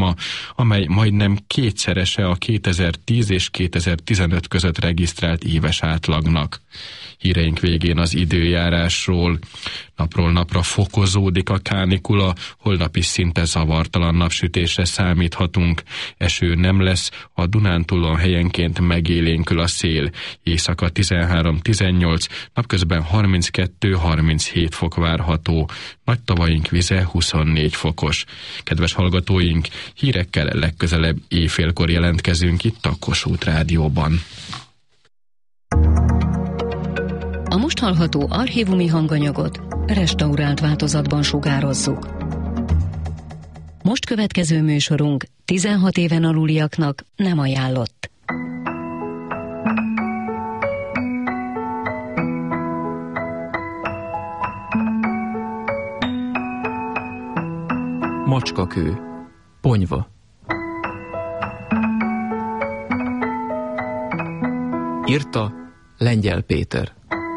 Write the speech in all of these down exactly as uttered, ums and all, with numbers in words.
száma, amely majdnem kétszerese a kétezer-tíz és kétezer-tizenöt között regisztrált éves átlagnak. Híreink végén az időjárásról. Napról napra fokozódik a kánikula, holnap is szinte zavartalan napsütésre számíthatunk. Eső nem lesz, a Dunántúlon helyenként megélénkül a szél. Éjszaka tizenhárom-tizennyolc, napközben harminckettő-harminchét fok várható. Nagy tavaink vize huszonnégy fokos. Kedves hallgatóink, hírekkel legközelebb éjfélkor jelentkezünk itt a Kossuth Rádióban. A most hallható archívumi hanganyagot restaurált változatban sugározzuk. Most következő műsorunk tizenhat éven aluliaknak nem ajánlott. Macskakő, Ponyva. Írta Lengyel Péter.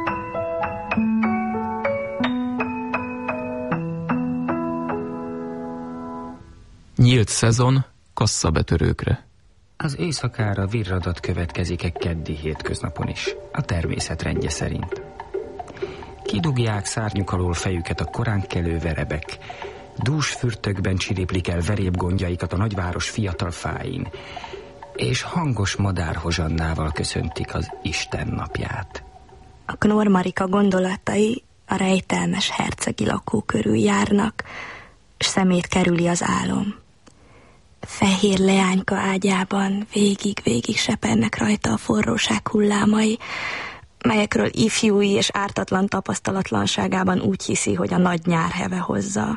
Nyílt szezon kasszabetörőkre. Az éjszakára virradat következik egy keddi hétköznapon is, a természet rendje szerint. Kidugják szárnyuk alól fejüket a koránkelő verebek, dús fürtökben csiriplik el verébgondjaikat a nagyváros fiatal fáin, és hangos madárhozsannával köszöntik az Isten napját. A Knorr Marika gondolatai a rejtelmes hercegi lakó körül járnak, s szemét kerüli az álom. Fehér leányka ágyában végig-végig sepernek rajta a forróság hullámai, melyekről ifjúi és ártatlan tapasztalatlanságában úgy hiszi, hogy a nagy nyár heve hozza.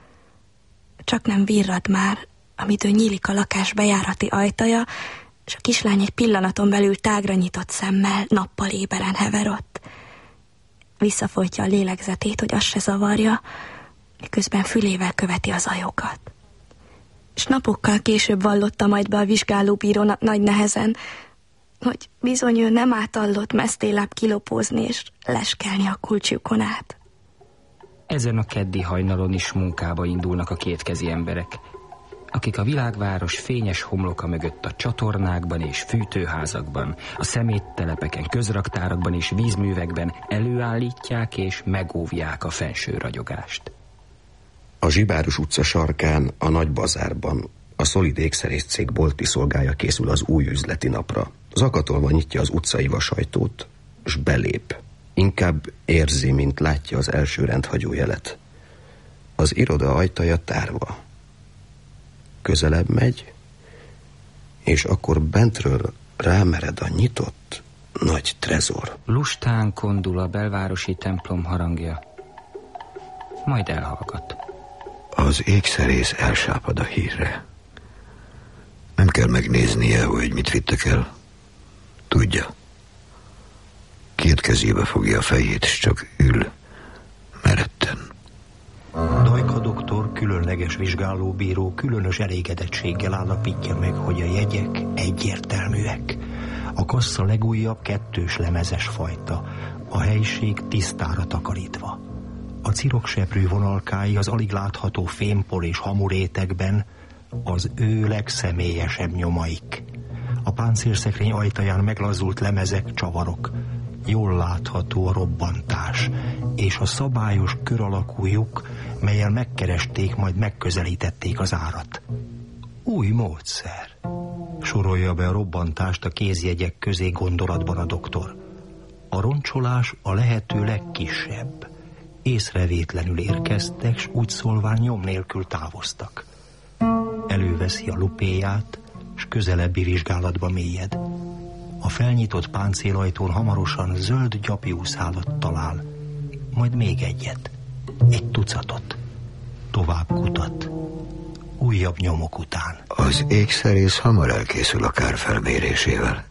Csak nem virrad már, amitől nyílik a lakás bejárati ajtaja, és a kislány egy pillanaton belül tágra nyitott szemmel nappal éberen hever ott. Visszafolytja a lélegzetét, hogy azt se zavarja, miközben fülével követi az ajokat. És napokkal később vallotta majd be a vizsgálóbírónak nagy nehezen, hogy bizony ő nem átallott mesztéláb kilopózni és leskelni a kulcsjukon át. Ezen a keddi hajnalon is munkába indulnak a kétkezi emberek, akik a világváros fényes homloka mögött a csatornákban és fűtőházakban, a szeméttelepeken, közraktárakban és vízművekben előállítják és megóvják a fenső ragyogást. A Zsibáros utca sarkán, a nagy bazárban a Szolid ékszerészcég bolti szolgája készül az új üzleti napra. Zakatolva nyitja az utcai vasajtót, s belép. Inkább érzi, mint látja az első rendhagyó jelet. Az iroda ajtaja tárva. Közelebb megy, és akkor bentről rámered a nyitott nagy trezor. Lustán kondul a belvárosi templom harangja, majd elhallgat. Az ékszerész elsápad a hírre. Nem kell megnéznie, hogy mit vittek el. Tudja. Két kezébe fogja a fejét, és csak ül, meretten. Dajka doktor, különleges vizsgálóbíró különös elégedettséggel állapítja meg, hogy a jegyek egyértelműek. A kassa legújabb kettős lemezes fajta, a helység tisztára takarítva. A cirokseprű vonalkái az alig látható fémpol és hamurétegben az ő legszemélyesebb nyomaik. A páncélszekrény ajtaján meglazult lemezek, csavarok. Jól látható a robbantás, és a szabályos kör alakú lyuk, mellyel megkeresték, majd megközelítették az árat. Új módszer. Sorolja be a robbantást a kézjegyek közé gondolatban a doktor. A roncsolás a lehető legkisebb. Észrevétlenül érkeztek, s úgy szólván nyom nélkül távoztak. Előveszi a lupéját, s közelebbi vizsgálatba mélyed. A felnyitott páncélajtón hamarosan zöld gyapjúszálat talál, majd még egyet, egy tucatot. Tovább kutat, újabb nyomok után. Az ékszerész hamar elkészül a kár felmérésével.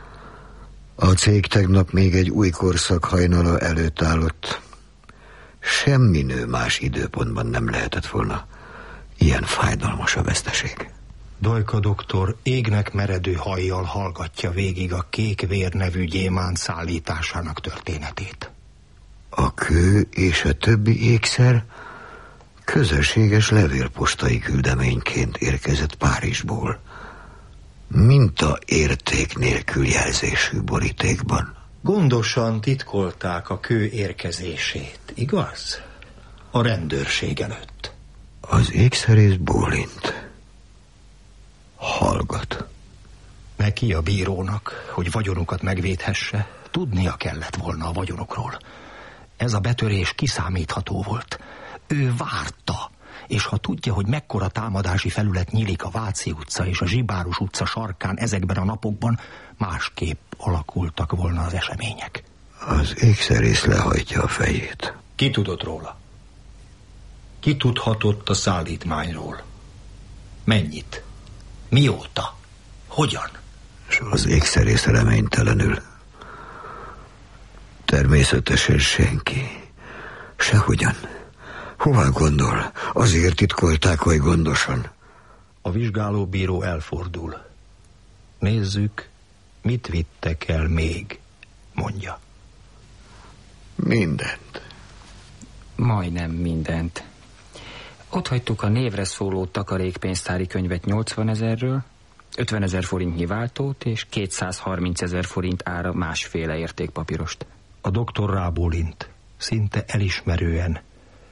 A cég tegnap még egy új korszak hajnala előtt állott. Semmi nő más időpontban nem lehetett volna ilyen fájdalmas a veszteség. Dajka doktor égnek meredő hajjal hallgatja végig a Kék Vér nevű gyémánt szállításának történetét. A kő és a többi ékszer Közösséges levélpostai küldeményként érkezett Párizsból. Minta érték nélkül jelzésű borítékban. Gondosan titkolták a kő érkezését, igaz? A rendőrség előtt. Az ékszerész bólint. Hallgat. Neki, a bírónak, hogy vagyonukat megvédhesse, tudnia kellett volna a vagyonokról. Ez a betörés kiszámítható volt. Ő várta, és ha tudja, hogy mekkora támadási felület nyílik a Váci utca és a Zsibárus utca sarkán ezekben a napokban, másképp alakultak volna az események. Az ékszerész lehajtja a fejét. Ki tudott róla? Ki tudhatott a szállítmányról? Mennyit? Mióta? Hogyan? És az ékszerész reménytelenül. Természetesen senki. Sehogyan. Hová gondol? Azért titkolták, hogy gondosan. A vizsgálóbíró elfordul. Nézzük, mit vittek el még, mondja. Mindent. Majdnem mindent. Ott hagytuk a névre szóló takarékpénztári könyvet nyolcvanezerről, ötvenezer forintnyi váltót és kétszázharminc ezer forint ára másféle értékpapírost. A doktor rábólint, szinte elismerően.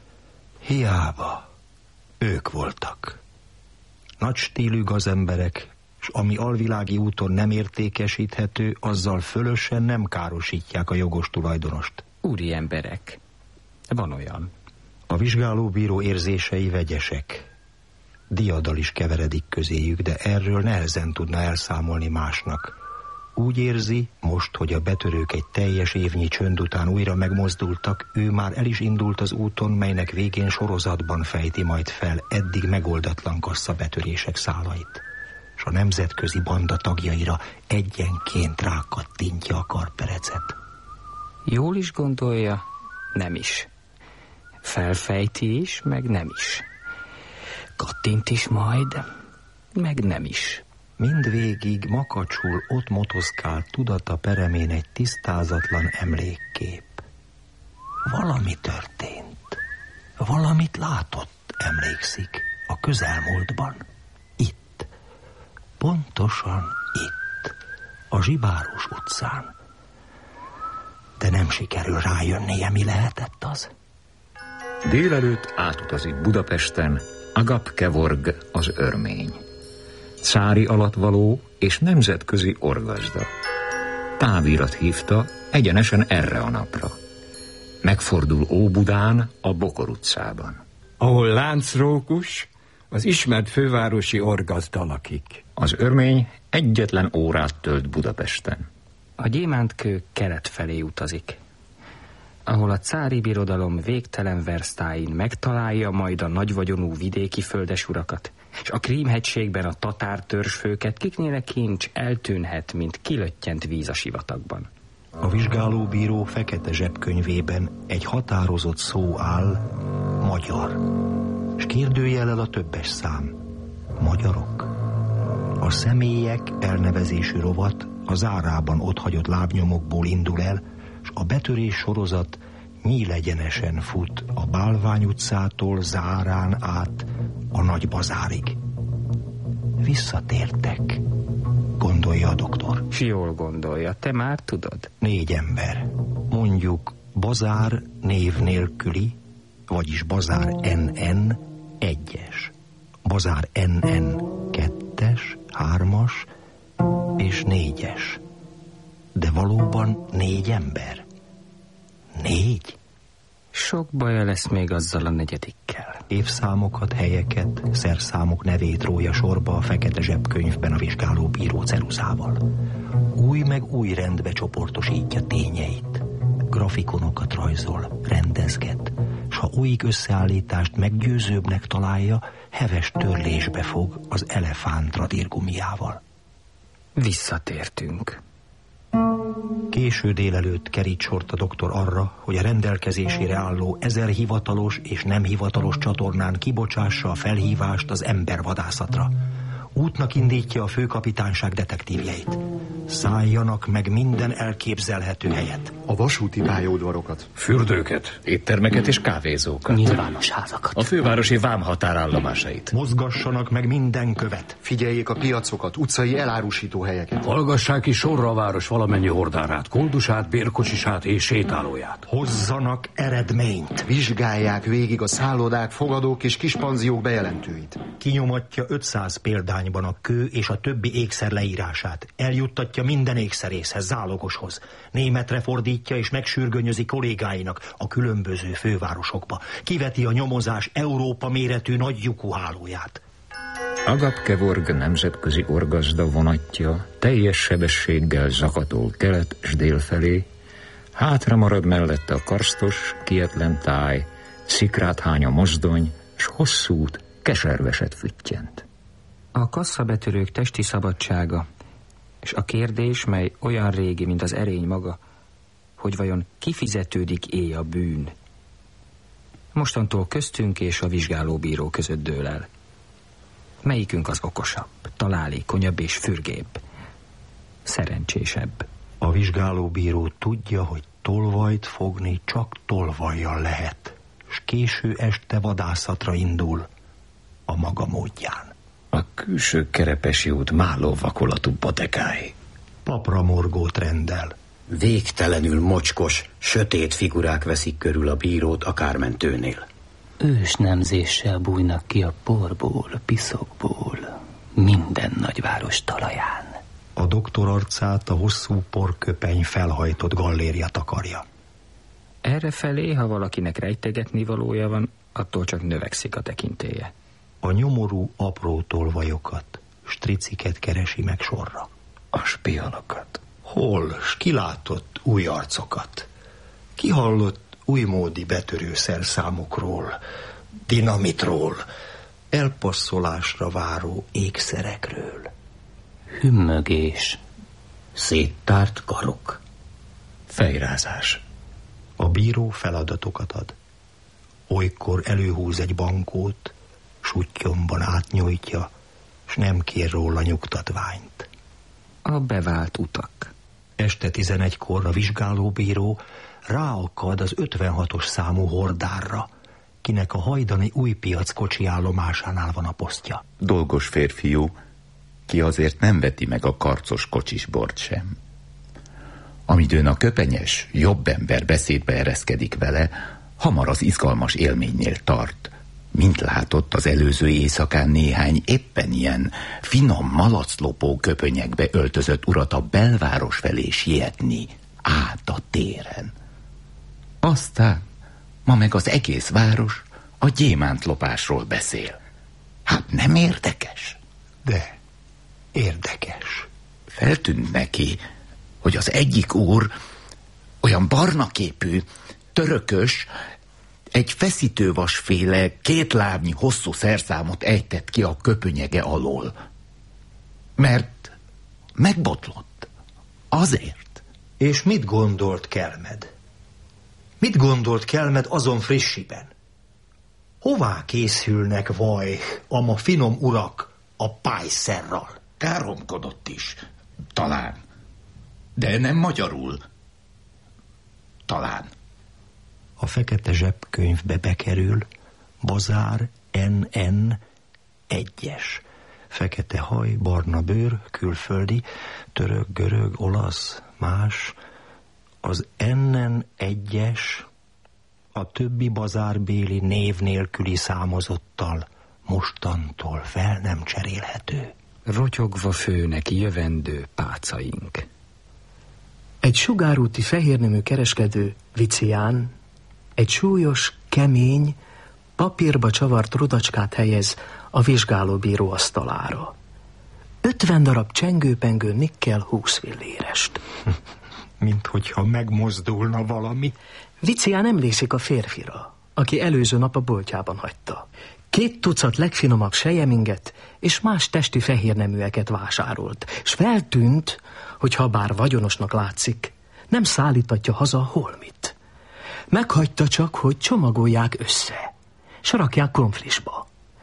Hiába. Ők voltak. Nagy stílű gazemberek, és ami alvilági úton nem értékesíthető, azzal fölösen nem károsítják a jogos tulajdonost. Úri emberek. Van olyan. A vizsgálóbíró érzései vegyesek. Diadal is keveredik közéjük, de erről nehezen tudna elszámolni másnak. Úgy érzi, most, hogy a betörők egy teljes évnyi csönd után újra megmozdultak, ő már el is indult az úton, melynek végén sorozatban fejti majd fel eddig megoldatlan kasszabetörések szálait, és a nemzetközi banda tagjaira egyenként rákattintja a karperecet. Jól is gondolja, nem is. Felfejti is, meg nem is. Kattint is majd, meg nem is. Mindvégig makacsul ott motoszkál tudata peremén egy tisztázatlan emlékkép. Valami történt. Valamit látott, emlékszik, a közelmúltban. Itt. Pontosan itt. A Zsibárus utcán. De nem sikerül rájönnie, mi lehetett az. Délelőtt átutazik Budapesten Agap Kevorg, az örmény. Cári alattvaló és nemzetközi orgazda. Távirat hívta egyenesen erre a napra. Megfordul Óbudán, a Bokor utcában, ahol Láncrókus, az ismert fővárosi orgazda lakik. Az örmény egyetlen órát tölt Budapesten. A gyémántkő kelet felé utazik, ahol a cári birodalom végtelen versztáin megtalálja majd a nagyvagyonú vidéki földesurakat, és a Krímhegységben a tatár törzsfőket, kiknél a kincs eltűnhet, mint kilöttyent víz a sivatagban. A vizsgálóbíró fekete zsebkönyvében egy határozott szó áll, magyar, és kérdőjellel a többes szám, magyarok. A személyek elnevezésű rovat a zárában otthagyott lábnyomokból indul el, és a betörés sorozat nyílegyenesen fut a Bálvány utcától Zárán át a Nagy Bazárig. Visszatértek, gondolja a doktor. S jól gondolja, te már tudod. Négy ember, mondjuk Bazár név nélküli, vagyis Bazár en en egyes, Bazár en en kettes, hármas és négyes. De valóban négy ember? Négy? Sok baja lesz még azzal a negyedikkel. Évszámokat, helyeket, szerszámok nevét rója sorba a fekete zsebkönyvben a vizsgálóbíró ceruzával. Új meg új rendbe csoportosítja tényeit. Grafikonokat rajzol, rendezget, s ha új összeállítást meggyőzőbbnek találja, heves törlésbe fog az elefánt radírgumiával. Visszatértünk. Késő délelőtt kerít sort a doktor arra, hogy a rendelkezésére álló ezer hivatalos és nem hivatalos csatornán kibocsássa a felhívást az embervadászatra. Útnak indítja a főkapitányság detektívjeit. Szálljanak meg minden elképzelhető helyet. A vasúti pályaudvarokat, fürdőket, éttermeket és kávézókat, nyilvános házakat, a fővárosi vám határállomásait. Mozgassanak meg minden követ. Figyeljék a piacokat, utcai elárusító helyeket. Hallgassák ki sorra a város valamennyi hordárát, koldusát, bérkocsisát és sétálóját. Hozzanak eredményt. Vizsgálják végig a szállodák, fogadók és kispanziók bejelentőit. Kinyomatja ötszáz példányban a kő és a többi ékszer leírását. Eljuttatja minden ékszerészhez, zálogoshoz. Németre fordítja és megsürgönyözi kollégáinak a különböző fővárosokba. Kiveti a nyomozás Európa méretű nagy lyukú hálóját. Agapkevorg nemzetközi orgazda vonatja teljes sebességgel zakatol kelet és dél felé, hátra marad mellette a karsztos, kietlen táj, szikrát hány a mozdony, s hosszút, keserveset füttyent. A kasszabetörők testi szabadsága, és a kérdés, mely olyan régi, mint az erény maga, hogy vajon kifizetődik éj a bűn. Mostantól köztünk és a vizsgálóbíró között dől el. Melyikünk az okosabb, találékonyabb és fürgébb, szerencsésebb? A vizsgálóbíró tudja, hogy tolvajt fogni csak tolvajjal lehet, s késő este vadászatra indul a maga módján. A külső Kerepesi út máló vakolatú bodegái. Papramorgót rendel. Végtelenül mocskos, sötét figurák veszik körül a bírót a kármentőnél. Ős nemzéssel bújnak ki a porból, piszokból, minden nagyváros talaján. A doktor arcát a hosszú porköpeny felhajtott galléria takarja. Errefelé, ha valakinek rejtegetni valója van, attól csak növekszik a tekintélye. A nyomorú apró tolvajokat, striciket keresi meg sorra. A spianokat. Hol, s kilátott új arcokat. Kihallott újmódi betörő szerszámokról, dinamitról, elpasszolásra váró ékszerekről. Hümmögés. Széttárt karok. Fejrázás. A bíró feladatokat ad. Olykor előhúz egy bankót, suttyomban átnyújtja, s nem kér róla nyugtatványt. A bevált utak. Este tizenegykor a vizsgálóbíró ráakad az ötvenhatos számú hordárra, kinek a hajdani Újpiac kocsi állomásánál van a posztja. Dolgos férfiú, ki azért nem veti meg a karcos kocsisbort sem. Amidőn a köpenyes, jobb ember beszédbe ereszkedik vele, hamar az izgalmas élménynél tart. Mint látott az előző éjszakán néhány éppen ilyen finom malaclopó köpönyekbe öltözött urat a belváros felé sietni át a téren. Aztán ma meg az egész város a gyémántlopásról beszél. Hát nem érdekes? De érdekes. Feltűnt neki, hogy az egyik úr olyan barnaképű, törökös, egy feszítővasféle, kétlábnyi hosszú szerszámot ejtett ki a köpönyege alól. Mert megbotlott. Azért. És mit gondolt Kelmed? Mit gondolt Kelmed azon frissiben? Hová készülnek vaj, ama finom urak a pályszerral? Káromkodott is. Talán. De nem magyarul. Talán. A fekete zsebkönyvbe bekerül, bazár en en egyes. Fekete haj, barna bőr, külföldi, török, görög, olasz, más. Az en en egyes a többi bazárbéli név nélküli számozottal mostantól fel nem cserélhető. Rotyogva főnek jövendő pácaink. Egy sugárúti fehérnemű kereskedő, Vicián, egy súlyos, kemény, papírba csavart rudacskát helyez a vizsgálóbíró asztalára. Ötven darab csengőpengő nikkel húsz fillérest. Mint hogyha megmozdulna valami. Vicián emlékszik a férfira, aki előző nap a boltjában hagyta. Két tucat legfinomabb sejeminget és más testi fehérneműeket vásárolt, s feltűnt, hogy ha bár vagyonosnak látszik, nem szállítatja haza holmit. Meghagyta csak, hogy csomagolják össze, s rakják konflisba.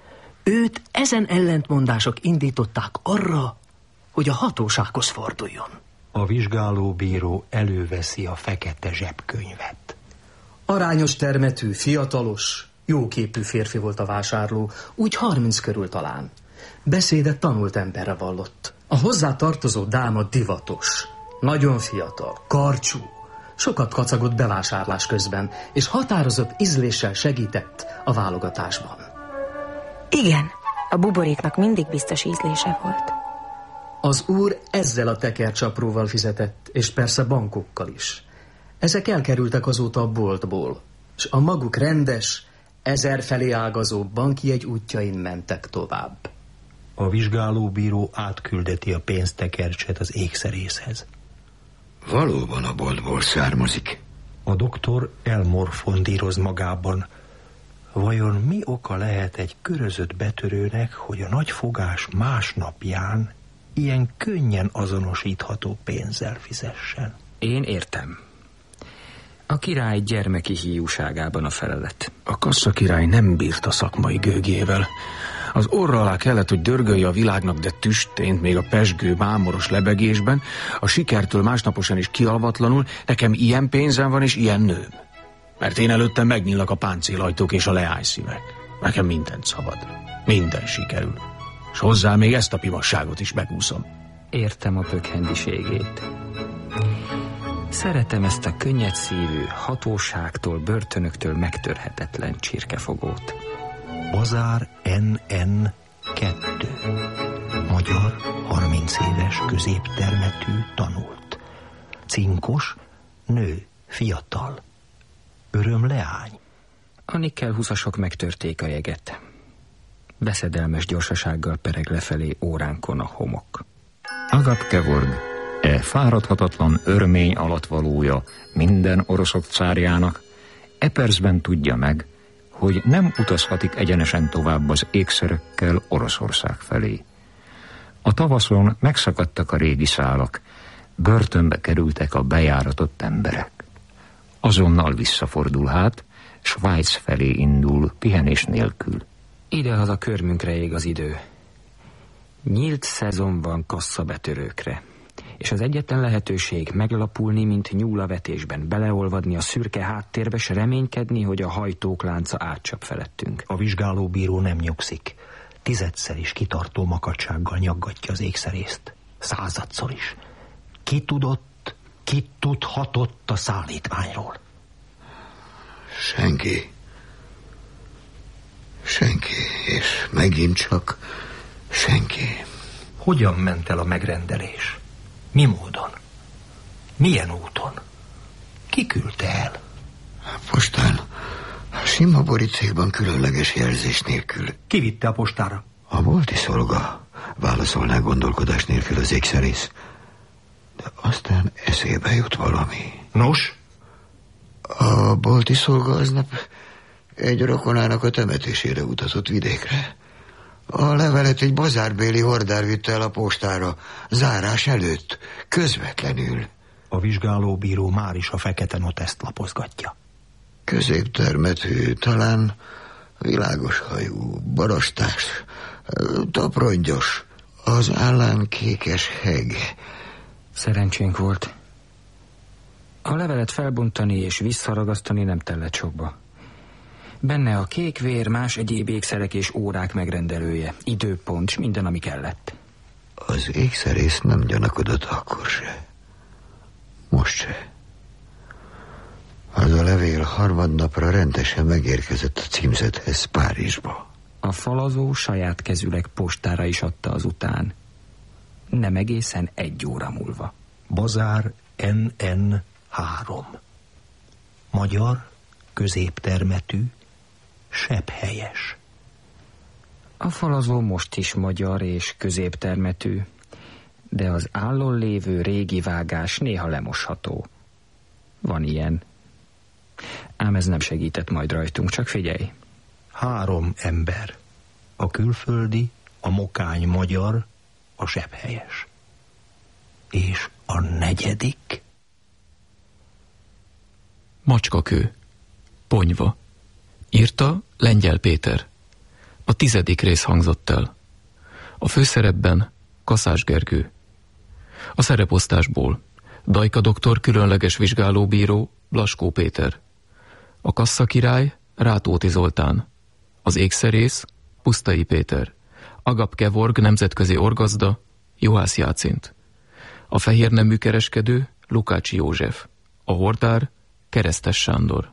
Őt ezen ellentmondások indították arra, hogy a hatósághoz forduljon. A vizsgálóbíró előveszi a fekete zsebkönyvet. Arányos termetű, fiatalos, jóképű férfi volt a vásárló, úgy harminc körül talán. Beszédet tanult emberre vallott. A hozzá tartozó dáma divatos, nagyon fiatal, karcsú, sokat kacagott bevásárlás közben, és határozott ízléssel segített a válogatásban. Igen, a buboréknak mindig biztos ízlése volt. Az úr ezzel a tekercsapróval fizetett, és persze bankokkal is. Ezek elkerültek azóta a boltból, és a maguk rendes, ezerfelé ágazó bankjegy útjain mentek tovább. A vizsgálóbíró átküldeti a pénztekercset az ékszerészhez. Valóban a boltból származik. A doktor elmorfondíroz magában. Vajon mi oka lehet egy körözött betörőnek, hogy a nagyfogás másnapján ilyen könnyen azonosítható pénzzel fizessen? Én értem. A király gyermeki hiúságában a felelet. A kassa király nem bírt a szakmai gőgével. Az orra alá kellett, hogy dörgölje a világnak, de tüstént még a pezsgő, mámoros lebegésben, a sikertől másnaposan is kialvatlanul, nekem ilyen pénzem van és ilyen nőm. Mert én előttem megnyílnak a páncélajtók és a leányszívek. Nekem mindent szabad. Minden sikerül. És hozzá még ezt a pimasságot is megúszom. Értem a pökhendiségét. Szeretem ezt a könnyedszívű, hatóságtól, börtönöktől megtörhetetlen csirkefogót. Bazár en en kettő. Magyar, harminc éves, középtermetű, tanult. Cinkos, nő, fiatal. Öröm leány. A nikkel húszasok megtörték a jeget. Veszedelmes gyorsasággal pereg lefelé óránkon a homok. Agat Kevorg, e fáradhatatlan örmény alattvalója minden oroszok cárjának, e percben tudja meg, hogy nem utazhatik egyenesen tovább az ékszerekkel Oroszország felé. A tavaszon megszakadtak a régi szálak, börtönbe kerültek a bejáratott emberek. Azonnal visszafordul hát, Svájc felé indul pihenés nélkül. Idehaza körmünkre ég az idő. Nyílt szezon van kasszabetörőkre, és az egyetlen lehetőség meglapulni, mint nyúl a vetésben, beleolvadni a szürke háttérbe, s reménykedni, hogy a hajtók lánca átcsap felettünk. A vizsgálóbíró nem nyugszik. Tizedszer is kitartó makacsággal nyaggatja az ékszerészt. Századszor is. Ki tudott, ki tudhatott a szállítmányról? Senki. Senki, és megint csak senki. Hogyan ment el a megrendelés? Mi módon? Milyen úton? Ki küldte el? Postán. A sima borítékban különleges jelzés nélkül. Ki vitte a postára? A bolti szolga. Válaszolná gondolkodás nélkül az ékszerész. De aztán eszébe jut valami. Nos? A bolti szolga aznap egy rokonának a temetésére utazott vidékre. A levelet egy bazárbéli hordár vitte el a postára, zárás előtt, közvetlenül. A vizsgálóbíró már is a fekete noteszt lapozgatja. Középtermetű, talán világos hajú, barostás, taprongyos, az állán kékes heg. Szerencsénk volt. A levelet felbontani és visszaragasztani nem tellett sokba. Benne a kék vér, más egyéb ékszerek és órák megrendelője, időpont, s minden, ami kellett. Az ékszerész nem gyanakodott akkor se. Most se. Az a levél harmadnapra rendesen megérkezett a címzethez Párizsba. A falazó saját kezüleg postára is adta azután. Nem egészen egy óra múlva. Bazár en en három. Magyar, középtermetű, sebhelyes. A falazó most is magyar és középtermetű, de az állon lévő régi vágás néha lemosható. Van ilyen. Ám ez nem segített majd rajtunk, csak figyelj. Három ember. A külföldi, a mokány magyar, a sebhelyes. És a negyedik? Macskakő. Ponyva. Írta Lengyel Péter. A tizedik rész hangzott el. A főszerepben Kaszás Gergő. A szereposztásból Dajka doktor különleges vizsgálóbíró Blaskó Péter. A kasszakirály Rátóti Zoltán. Az ékszerész Pusztai Péter. Agap Kevorg nemzetközi orgazda Juhász Jácint. A fehérnemű kereskedő Lukács József. A hordár Keresztes Sándor.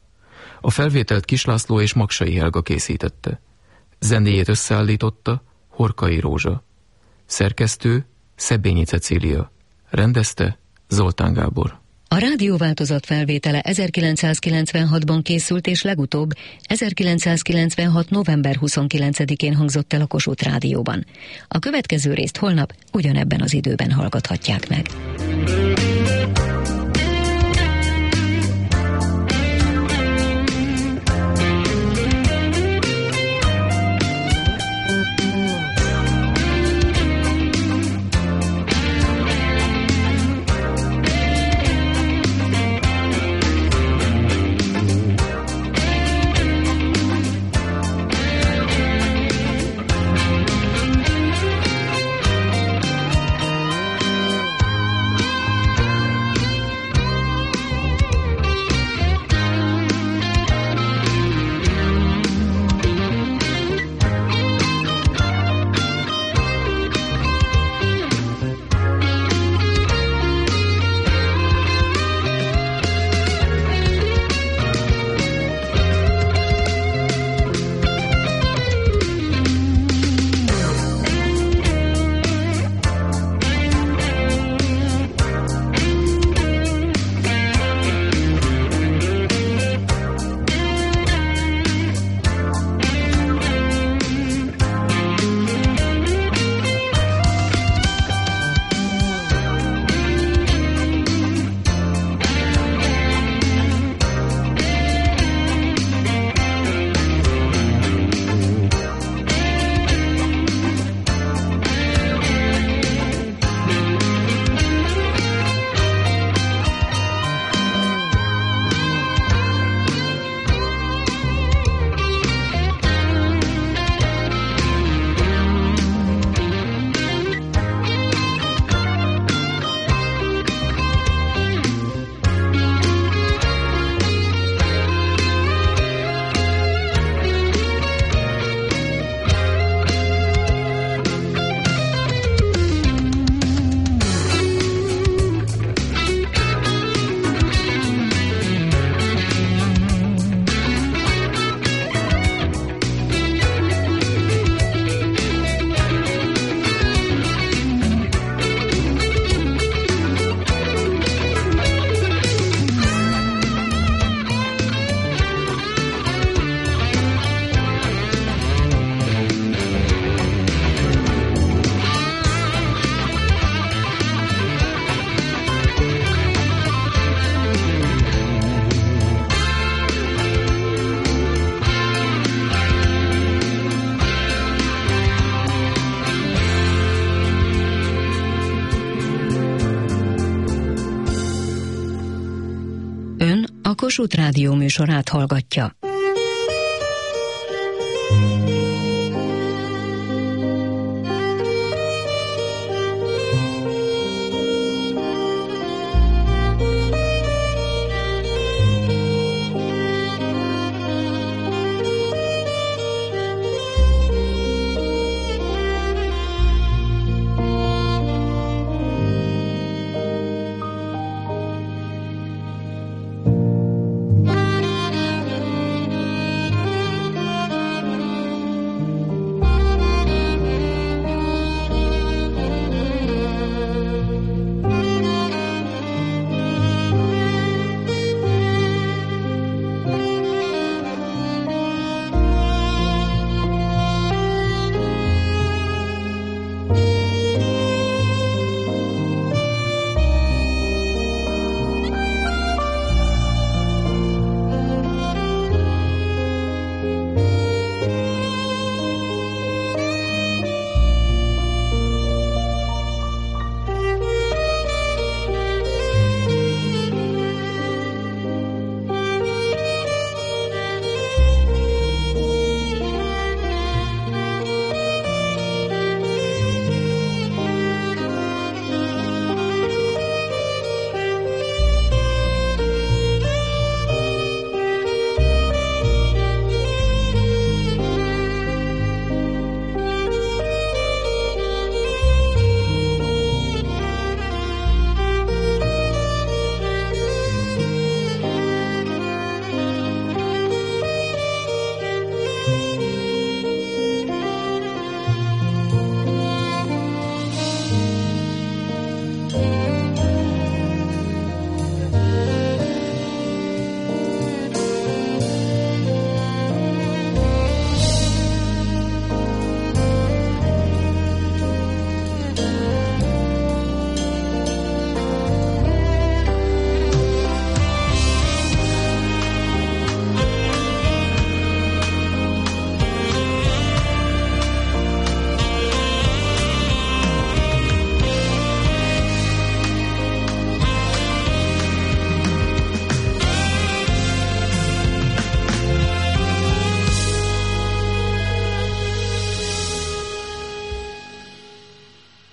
A felvételt Kislászló és Maksai Helga készítette. Zenéjét összeállította Horkai Rózsa. Szerkesztő Szebényi Cecília. Rendezte Zoltán Gábor. A rádióváltozat felvétele ezerkilencszázkilencvenhatban készült, és legutóbb ezerkilencszázkilencvenhat november huszonkilencedikén hangzott el a Kossuth Rádióban. A következő részt holnap ugyanebben az időben hallgathatják meg. Kossuth Rádió műsorát hallgatja.